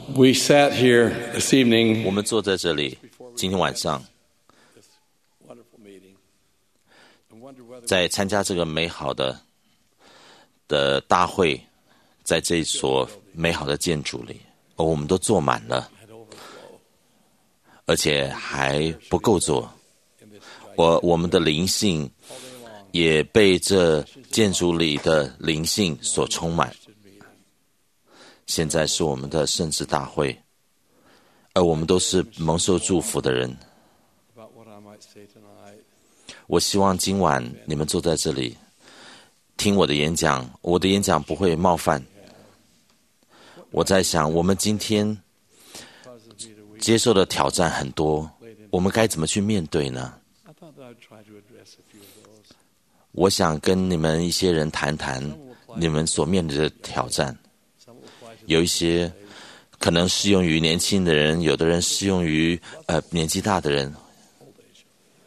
We sat here this evening 我们坐在这里，今天晚上 wonderful meeting and wonder whether 在参加这个美好的大会，在这所美好的建筑里，我们都坐满了， had overflow 而且还不够坐。 in this 我们的灵性 all day long 也被这建筑里的灵性所充满。 meeting. 现在是我们的圣职大会，而我们都是蒙受祝福的人。 About what I might say tonight. 我希望今晚你们坐在这里听我的演讲，我的演讲不会冒犯。我在想，我们今天 Causes me to weep. 接受的挑战很多，我们该怎么去面对呢？ I thought that I'd try to address a few of those. 我想跟你们一些人谈谈你们所面对的挑战。 Some will apply to 有一些可能适用于年轻的人，有的人适用于年纪大的人。 old age.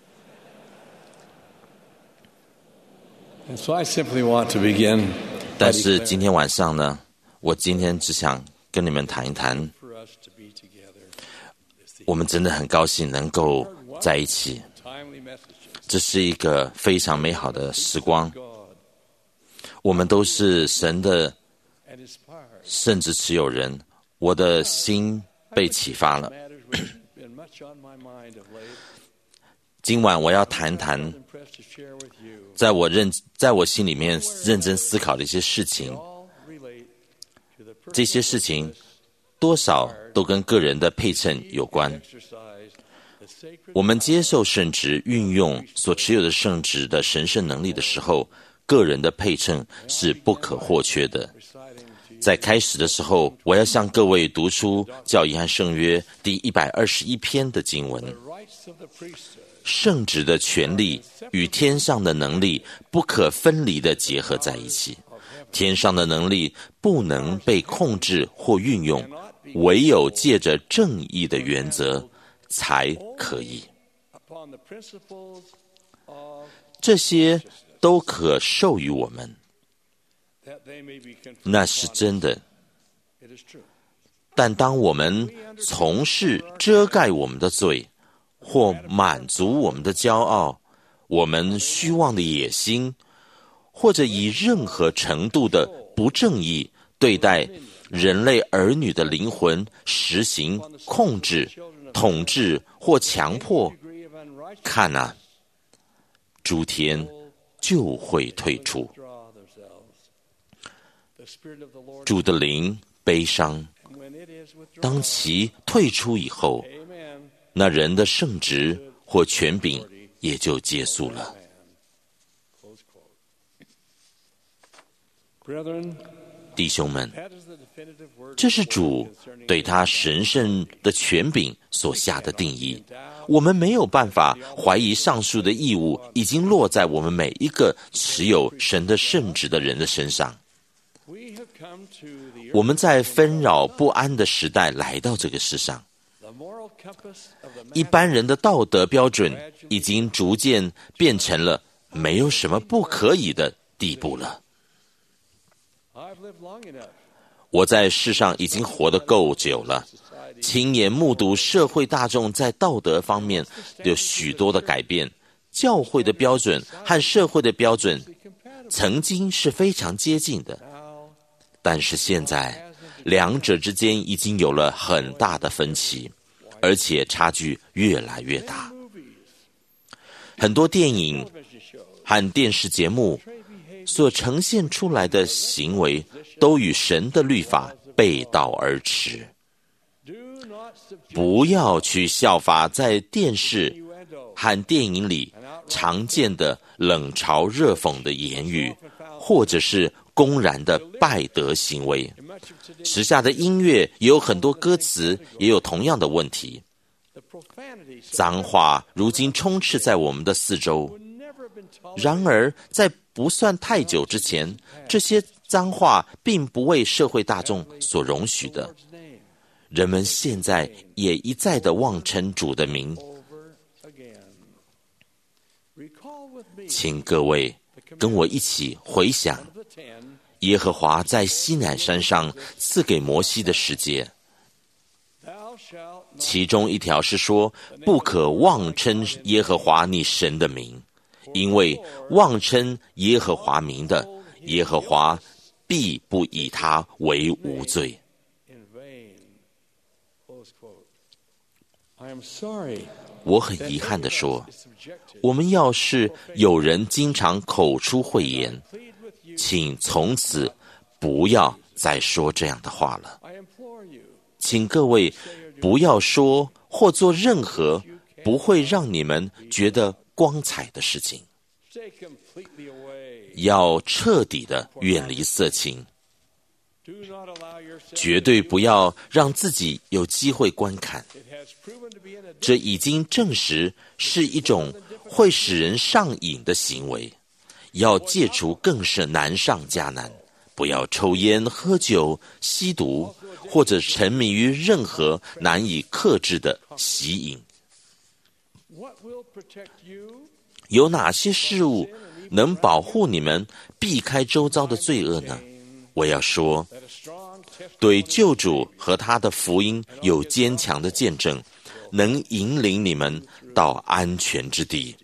And so I simply want to begin 但是今天晚上呢，我今天只想跟你们谈一谈， for us to be together. 我们真的很高兴能够在一起， Timely messages. 这是一个非常美好的时光。 God 我们都是神的 and inspired. 圣职持有人，我的心被启发了。 Matters which have been much on my mind of late. 今晚我要谈谈 I'm impressed to share with you. 在我心里面认真思考的一些事情， All relate to the 这些事情多少都跟个人的配称有关。 exercise the sacred 我们接受圣职，运用所持有的圣职的神圣能力的时候，个人的配称是不可或缺的。 reciting to you 在开始的时候，我要向各位读出教义和圣约第121篇的经文。 the rights of the priesthood. 圣职的权利与天上的能力不可分离地结合在一起。天上的能力不能被控制或运用，唯有借着正义的原则才可以。 Upon the principles of 这些都可授予我们， that they may be conferred 那是 upon 真的。 us. It is true. 但当我们从事遮盖我们的罪，或满足我们的骄傲，我们虚妄的野心，或者以任何程度的不正义对待人类儿女的灵魂，实行控制、统治或强迫， Degree of unrighteousness 看啊，诸天就会退出。 draw themselves. The Spirit of the Lord, 主的灵悲伤， and when it is withdrawn, 当其退出以后， Amen. 那人的圣职或权柄也就结束了。 Close quote. Brethren, 弟兄们， that is the definitive word 这是主对他神圣的权柄所下的定义。我们没有办法怀疑上述的义务已经落在我们每一个持有神的圣职的人的身上。 we have come to the 我们在纷扰不安的时代来到这个世上， the moral compass of the 一 man. 般人的道德标准已经逐渐变成了没有什么不可以的地步了。 I've lived long enough. 我在世上已经活得够久了，亲眼目睹社会大众在道德方面有许多的改变。教会的标准和社会的标准曾经是非常接近的， Now, 但是现在两者之间已经有了很大的分歧，而且差距越来越大。 movies, 很多电影 television shows, 和电视节目 portray behavior 所呈现出来的行为，都与神的律法背道而驰。 do not subject 不要去效法在电视 innuendo 和电影里常见的冷嘲热讽的言语，或者是公然的拜德行为。 in much of today's 时下的音乐也有很多歌词也有同样的问题。 the profanities 脏话如今充斥在我们的四周， would never have been tolerated. 然而在不算太久之前，这些脏话并不为社会大众所容许的。 Lord's name 人们现在也一再的妄称主的名。 over again. Recall with me 请各位跟我一起回想 of the 10 耶和华在西乃山上赐给摩西的世界。 其中一条是说，不可妄称耶和华你神的名，因为妄称耶和华名的，耶和华必不以他为无罪。我很遗憾地说，我们要是有人经常口出秽言，请从此不要再说这样的话了。请各位不要说或做任何不会让你们觉得光彩的事情，要彻底的远离色情，绝对不要让自己有机会观看。这已经证实是一种会使人上瘾的行为，要戒除更是难上加难。不要抽烟、喝酒、吸毒，或者沉迷于任何难以克制的喜瘾。有哪些事物能保护你们避开周遭的罪恶呢？我要说，对救主和他的福音有坚强的见证，能引领你们到安全之地。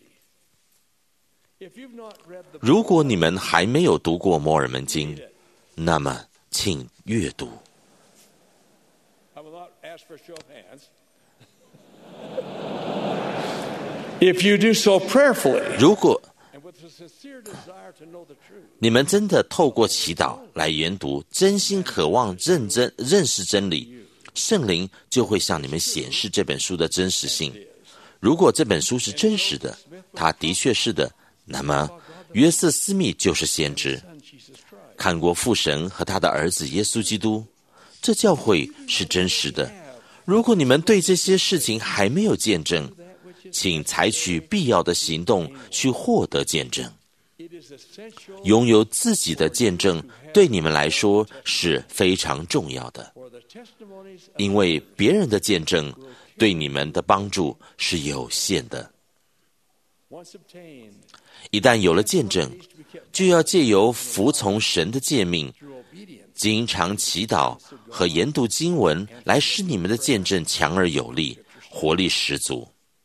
如果你们还没有读过摩尔门经，那么请阅读。 If you do so prayerfully, 如果你们真的透过祈祷来研读，真心渴望认识真理，圣灵就会向你们显示这本书的真实性。如果这本书是真实的，它的确是的，那么约瑟·斯密就是先知，看过父神和他的儿子耶稣基督，这教会是真实的。如果你们对这些事情还没有见证，请采取必要的行动去获得见证。拥有自己的见证对你们来说是非常重要的，因为别人的见证对你们的帮助是有限的。一旦有了见证，就要借由服从神的诫命，经常祈祷和研读经文，来使你们的见证强而有力，活力十足。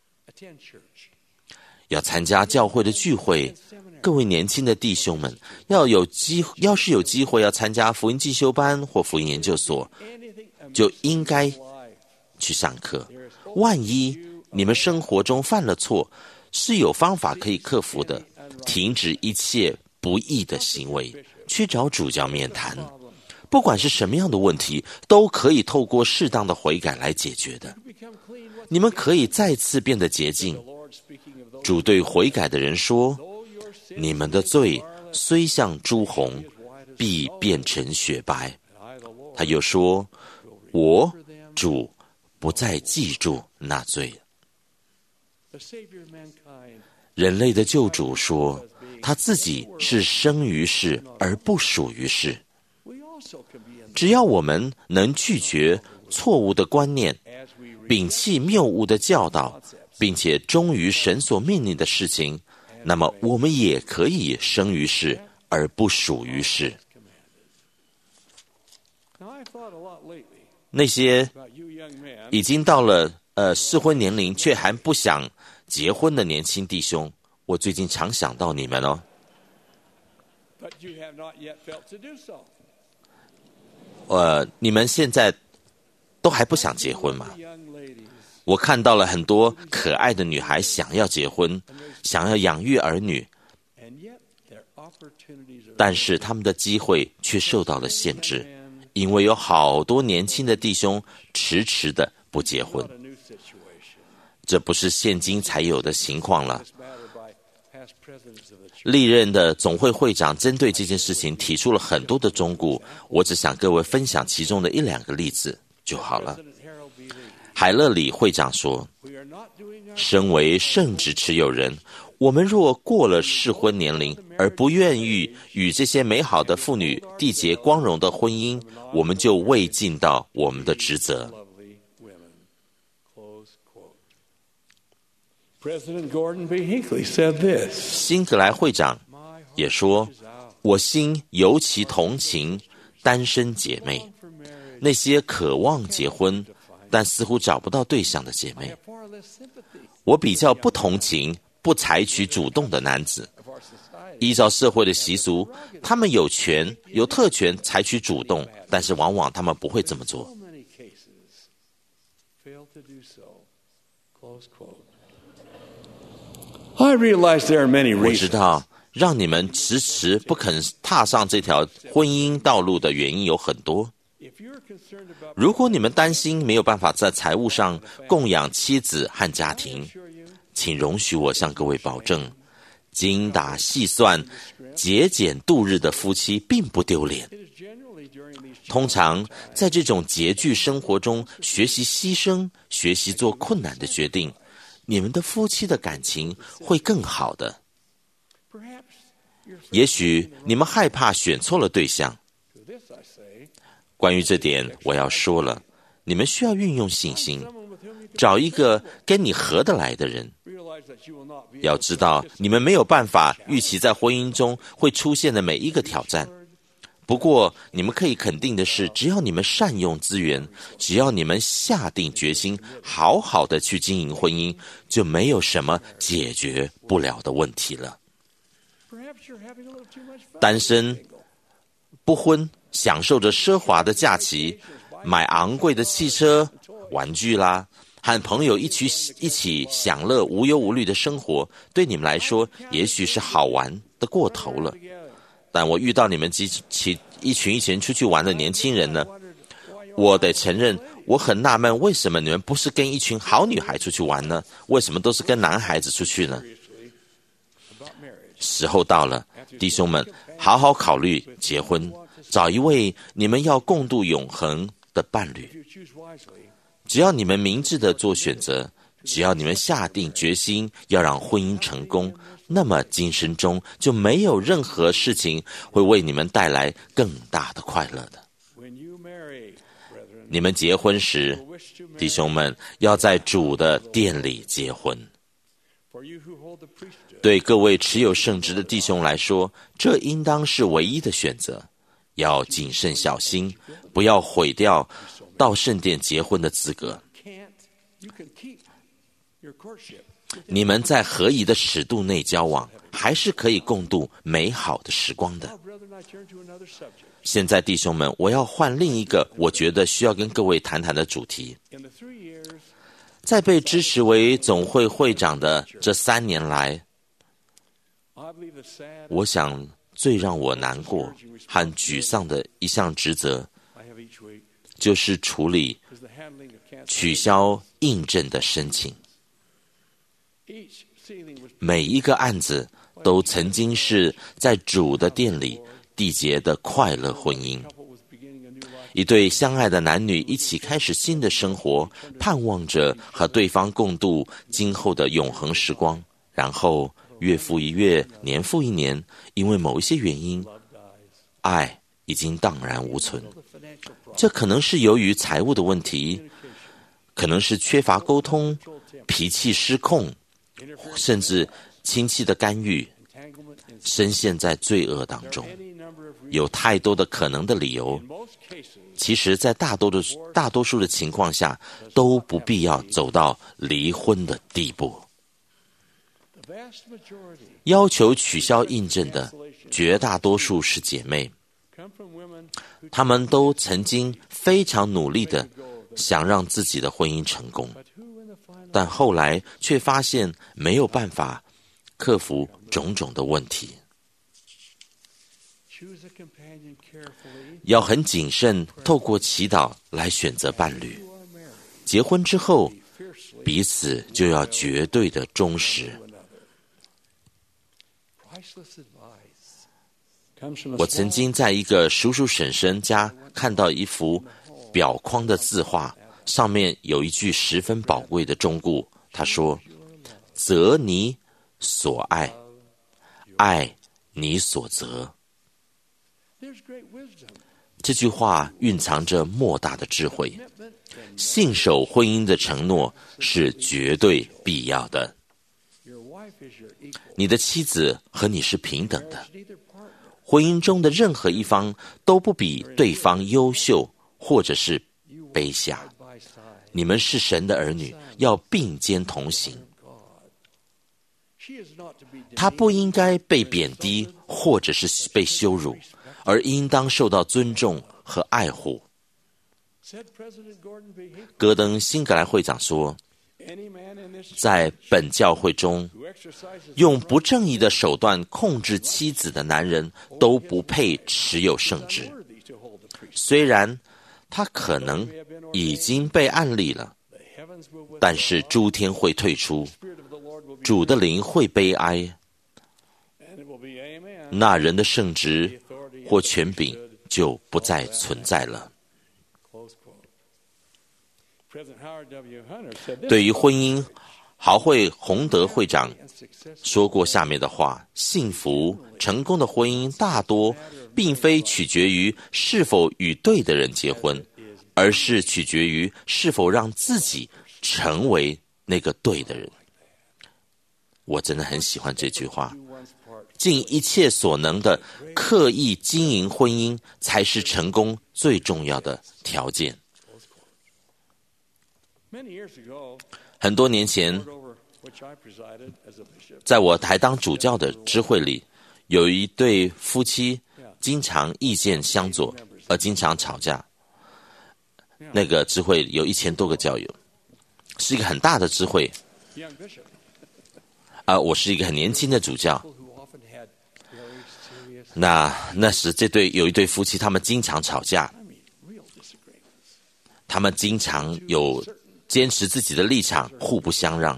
要参加教会的聚会，各位年轻的弟兄们，要是有机会要参加福音进修班或福音研究所，就应该去上课。万一你们生活中犯了错，是有方法可以克服的。停止一切不义的行为，去找主教面谈。不管是什么样的问题，都可以透过适当的悔改来解决的。你们可以再次变得洁净。主对悔改的人说，你们的罪虽像朱红，必变成雪白。他又说，我主不再记住那罪。人类的救主说，他自己是生于世而不属于世。只要我们能拒绝错误的观念，摒弃谬误的教导，并且忠于神所命令的事情，那么我们也可以生于世而不属于世。那些已经到了适婚年龄却还不想结婚的年轻弟兄，我最近常想到你们哦。你们现在都还不想结婚吗？我看到了很多可爱的女孩想要结婚，想要养育儿女，但是他们的机会却受到了限制，因为有好多年轻的弟兄迟迟的不结婚。这不是现今才有的情况了。历任的总会会长针对这件事情提出了很多的忠告，我只想各位分享其中的一两个例子就好了。海勒里会长说，身为圣职持有人，我们若过了适婚年龄而不愿意与这些美好的妇女缔结光荣的婚姻，我们就未尽到我们的职责。辛格莱会长也说，我心尤其同情单身姐妹，那些渴望结婚但似乎找不到对象的姐妹。我比较不同情不采取主动的男子。依照社会的习俗，他们有特权采取主动，但是往往他们不会这么做。我知道让你们迟迟不肯踏上这条婚姻道路的原因有很多。如果你们担心没有办法在财务上供养妻子和家庭，请容许我向各位保证，精打细算、节俭度日的夫妻并不丢脸。通常在这种拮据生活中学习牺牲、学习做困难的决定，你们的夫妻的感情会更好的。也许你们害怕选错了对象。关于这点，我要说了，你们需要运用信心，找一个跟你合得来的人。要知道，你们没有办法预期在婚姻中会出现的每一个挑战。不过，你们可以肯定的是，只要你们善用资源，只要你们下定决心，好好的去经营婚姻，就没有什么解决不了的问题了。单身、不婚，享受着奢华的假期，买昂贵的汽车、玩具啦，和朋友一起享乐无忧无虑的生活，对你们来说也许是好玩的过头了。但我遇到你们一群出去玩的年轻人呢，我得承认，我很纳闷，为什么你们不是跟一群好女孩出去玩呢？为什么都是跟男孩子出去呢？时候到了，弟兄们，好好考虑结婚，找一位你们要共度永恒的伴侣。只要你们明智的做选择，只要你们下定决心要让婚姻成功，那么今生中就没有任何事情会为你们带来更大的快乐的。你们结婚时，弟兄们，要在主的殿里结婚。对各位持有圣职的弟兄来说，这应当是唯一的选择。要谨慎小心，不要毁掉到圣殿结婚的资格。你们在合宜的尺度内交往，还是可以共度美好的时光的。现在弟兄们，我要换另一个我觉得需要跟各位谈谈的主题。在被支持为总会会长的这3年来，我想最让我难过和沮丧的一项职责，就是处理取消印证的申请。每一个案子都曾经是在主的殿里缔结的快乐婚姻。一对相爱的男女一起开始新的生活，盼望着和对方共度今后的永恒时光。然后月复一月，年复一年，因为某一些原因，爱已经荡然无存。这可能是由于财务的问题，可能是缺乏沟通、脾气失控，甚至亲戚的干预，深陷在罪恶当中。有太多的可能的理由，其实在大多数的情况下都不必要走到离婚的地步。要求取消印证的绝大多数是姐妹，她们都曾经非常努力的想让自己的婚姻成功，但后来却发现没有办法克服种种的问题。要很谨慎，透过祈祷来选择伴侣。结婚之后，彼此就要绝对的忠实。我曾经在一个叔叔婶婶家看到一幅裱框的字画，上面有一句十分宝贵的忠告，他说：择你所爱，爱你所择。这句话蕴藏着莫大的智慧，信守婚姻的承诺是绝对必要的。你的妻子和你是平等的，婚姻中的任何一方都不比对方优秀或者是卑下。 你们是神的儿女，要并肩同行。她不应该被贬低或者是被羞辱，而应当受到尊重和爱护。戈登辛格莱会长说，在本教会中，用不正义的手段控制妻子的男人都不配持有圣职。虽然他可能已经被按立了，但是诸天会退出，主的灵会悲哀，那人的圣职或权柄就不再存在了。对于婚姻，豪会洪德会长说过下面的话：幸福成功的婚姻大多并非取决于是否与对的人结婚，而是取决于是否让自己成为那个对的人。我真的很喜欢这句话，尽一切所能的刻意经营婚姻才是成功最重要的条件。很多年前，在我还当主教的支会里，有一对夫妻经常意见相左，而经常吵架。那个支会有1000多个教友，是一个很大的支会。我是一个很年轻的主教。那时有一对夫妻，他们经常吵架，他们经常有坚持自己的立场，互不相让。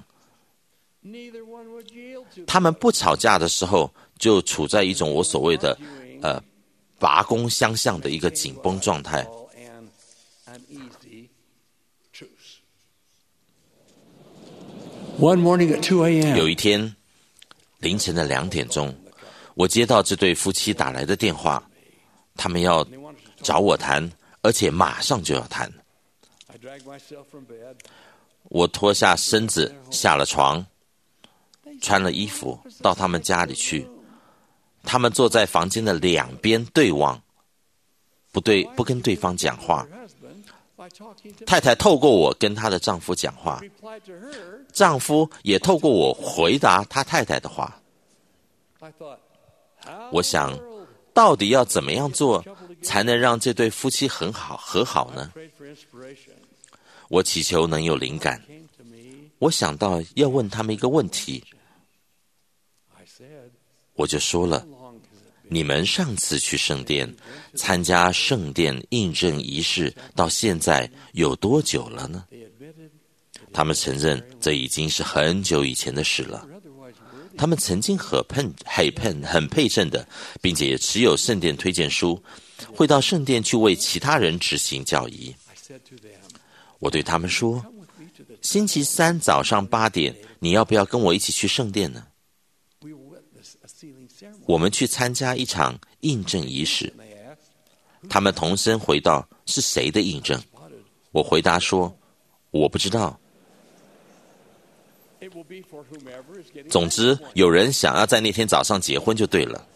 他们不吵架的时候，就处在一种我所谓的拔弓相向的一个紧绷状态。有一天凌晨的2点钟，我接到这对夫妻打来的电话，他们要找我谈，而且马上就要谈。我脱下身子，下了床，穿了衣服，到他们家里去。他们坐在房间的两边对望，不跟对方讲话。太太透过我跟她的丈夫讲话，丈夫也透过我回答他太太的话。我想，到底要怎么样做才能让这对夫妻和好呢？我祈求能有灵感。我想到要问他们一个问题，我就说了：你们上次去圣殿参加圣殿印证仪式到现在有多久了呢？他们承认这已经是很久以前的事了。他们曾经很配称的，并且也持有圣殿推荐书，会到圣殿去为其他人执行教仪。我对他们说，星期3早上8点，你要不要跟我一起去圣殿呢？我们去参加一场印证仪式。他们同声回道：是谁的印证？我回答说：我不知道。总之，有人想要在那天早上结婚就对了。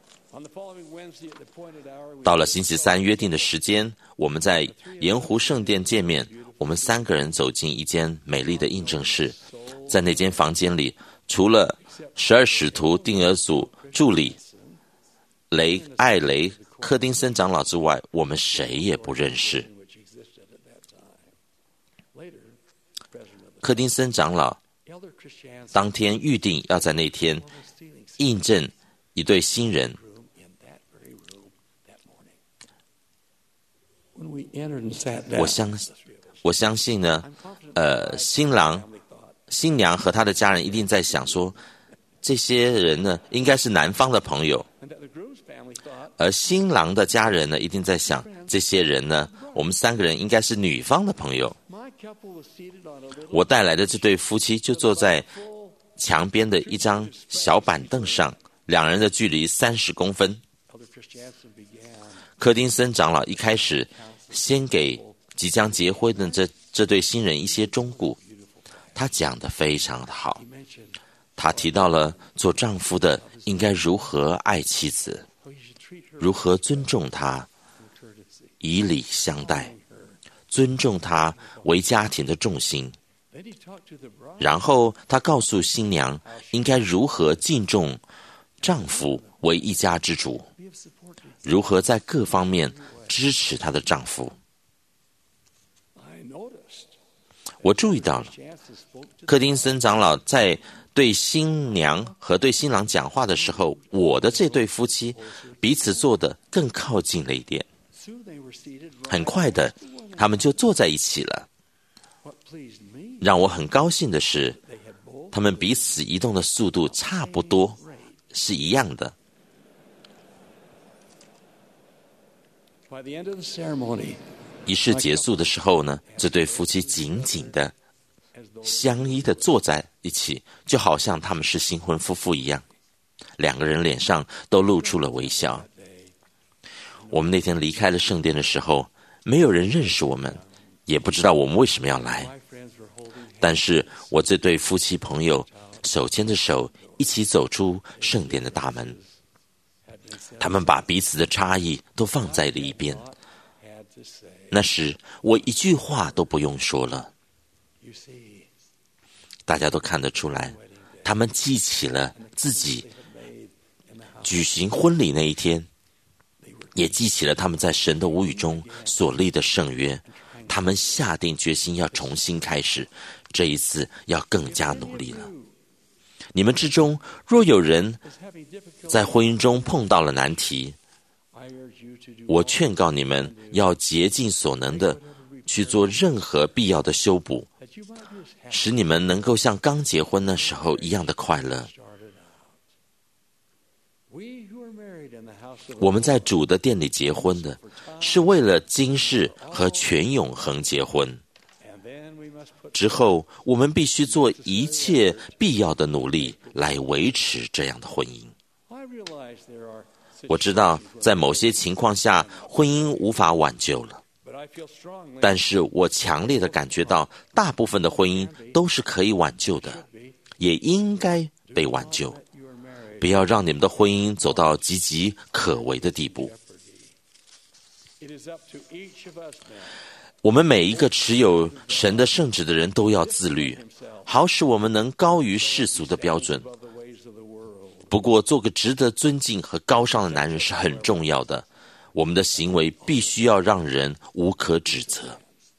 到了星期3约定的时间，我们在盐湖圣殿见面。我们3个人走进一间美丽的印证室，在那间房间里，除了12使徒定额组助理艾雷柯丁森长老之外，我们谁也不认识。柯丁森长老当天预定要在那天印证一对新人。我相信呢，新娘和他的家人一定在想说，这些人呢应该是男方的朋友，而新郎的家人呢一定在想，这些人呢，我们3个人应该是女方的朋友。我带来的这对夫妻就坐在墙边的一张小板凳上，2人的距离30公分。柯丁森长老一开始先给即将结婚的这对新人一些忠告，他讲得非常的好。他提到了做丈夫的应该如何爱妻子，如何尊重她，以礼相待， 尊重他为家庭的重心。然后他告诉新娘应该如何敬重丈夫为一家之主，如何在各方面支持她的丈夫。我注意到了，柯丁森长老在对新娘和对新郎讲话的时候，我的这对夫妻彼此坐得更靠近了一点。很快的，他们就坐在一起了。让我很高兴的是，他们彼此移动的速度差不多是一样的。仪式结束的时候呢，这对夫妻紧紧的相依的坐在一起，就好像他们是新婚夫妇一样，两个人脸上都露出了微笑。我们那天离开了圣殿的时候，没有人认识我们，也不知道我们为什么要来，但是我这对夫妻朋友手牵着手一起走出圣殿的大门，他们把彼此的差异都放在了一边。那时我一句话都不用说了，大家都看得出来，他们记起了自己举行婚礼那一天，也记起了他们在神的无语中所立的圣约。他们下定决心要重新开始，这一次要更加努力了。你们之中若有人在婚姻中碰到了难题，我劝告你们要竭尽所能的去做任何必要的修补，使你们能够像刚结婚那时候一样的快乐。我们在主的殿里结婚的，是为了今世和全永恒结婚。之后，我们必须做一切必要的努力来维持这样的婚姻。我知道，在某些情况下，婚姻无法挽救了，但是我强烈的感觉到，大部分的婚姻都是可以挽救的，也应该被挽救。不要让你们的婚姻走到岌岌可危的地步。我们每一个持有神的圣旨的人都要自律，好使我们能高于世俗的标准。不过，做个值得尊敬和高尚的男人是很重要的。我们的行为必须要让人无可指责。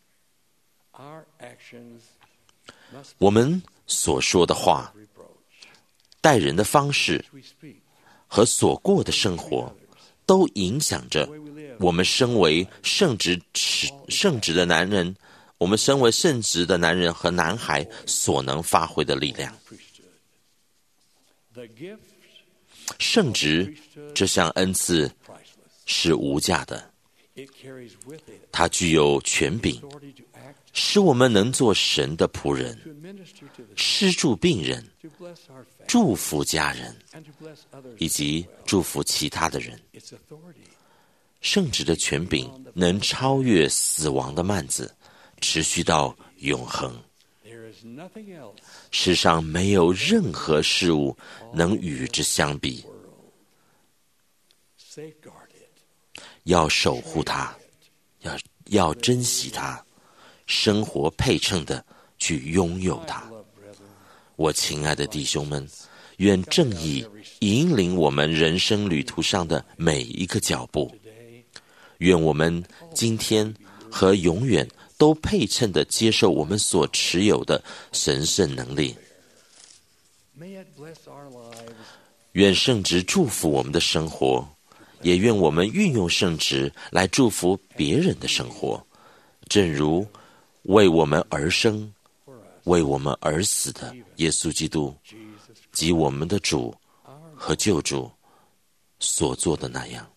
我们所说的话、待人的方式和所过的生活，都影响着我们身为圣职的男人，我们身为圣职的男人和男孩所能发挥的力量。圣职这项恩赐是无价的，它具有权柄，使我们能做神的仆人，施助病人，祝福家人，以及祝福其他的人。圣职的权柄能超越死亡的幔子，持续到永恒。世上没有任何事物能与之相比。要守护它，要珍惜它，生活配称的去拥有它。我亲爱的弟兄们，愿正义引领我们人生旅途上的每一个脚步。愿我们今天和永远都配称地接受我们所持有的神圣能力。愿圣职祝福我们的生活，也愿我们运用圣职来祝福别人的生活，正如为我们而生、为我们而死的耶稣基督及我们的主和救主所做的那样。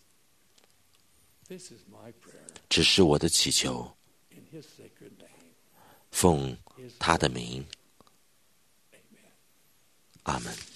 这是我的祈求，奉他的名，阿们。